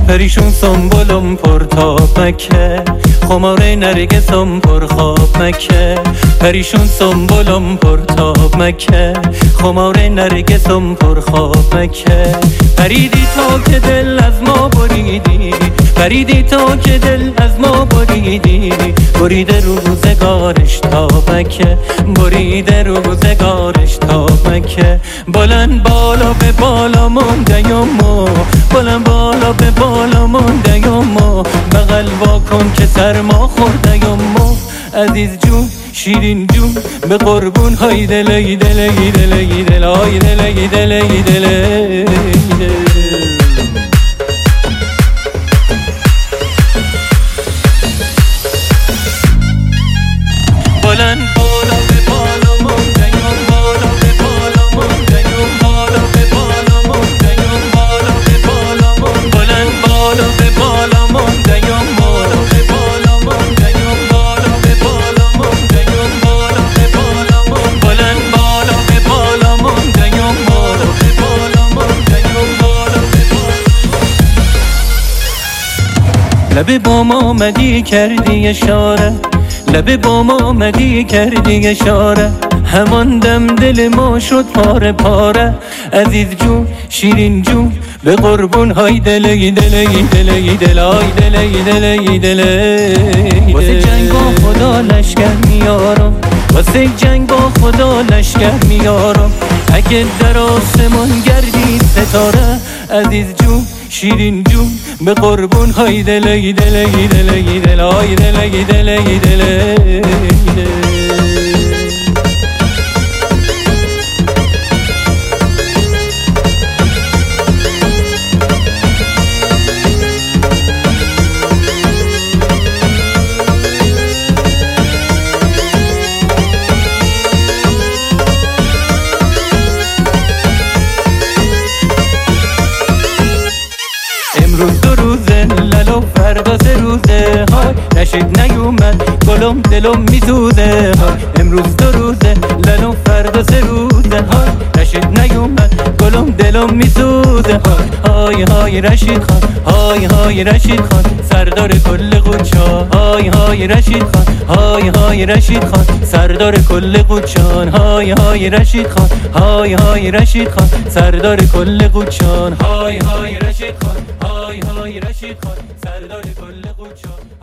پریشون سنبولم پرتاب مکه، خماره نرگسم پر خواب مکه. پریشون سنبولم پرتاب مکه، خماره نرگسم پر خواب مکه. پریدی تا که دل از ما بریدی، پریدی تا که دل از ما بریدی. بریده روزگارش تا مکه، بریده روزگارش تا مکه. بلند بالا به بالا مونده یمو، بلند بالا به بالا مونده یمو. بغل واکن که سرما خورده یمو. عزیز جون شیرین جون به قربون های دل ای دل ای دل ای دل ای دل ای دل ای دل ای دل. بلند بالا به بالا مونده یم، بالا به بالا مونده یم، بالا به بالا مونده یم، بالا به بالا مونده. بلند بالا به بالا مونده یم، بالا به بالا مونده یم، بالا به بالا مونده یم، بالا به بالا مونده. بلند بالا به بالا مونده یم، بالا به بالا مونده یم، بالا به بالا. لب بام آمدی کردی اشاره، لب بام آمدی کردی اشاره. همان دم دل ما شد پاره پاره. عزیز جون شیرین جون به قربون های دل ای دل ای دل ای دل ای دل ای دل ای دل ای. واسه جنگ با خدا لشکر میارم، واسه جنگ با خدا لشکر میارم. اگه در آسمان گردی ستاره. عزیز جون شیرین جون به قربون های دل ای دل ای دل ای دل ای دل ای دل ای دل ای دل. امروز دو روزه لالو فردا سه روزه های. نشید نیومد گلم دلم میسوزه های. امروز دو روزه لالو فردا سه روزه های. نشید نیومد گلم دلم میسوزه های. های های رشید خان، های های رشید خان سردار کل قوچان. های های رشید خان، های های رشید خان سردار کل قوچان. های های رشید خان، های های رشید خان سردار کل قوچان. های های رشید خان، های های رشید خان سردار کل قوچان.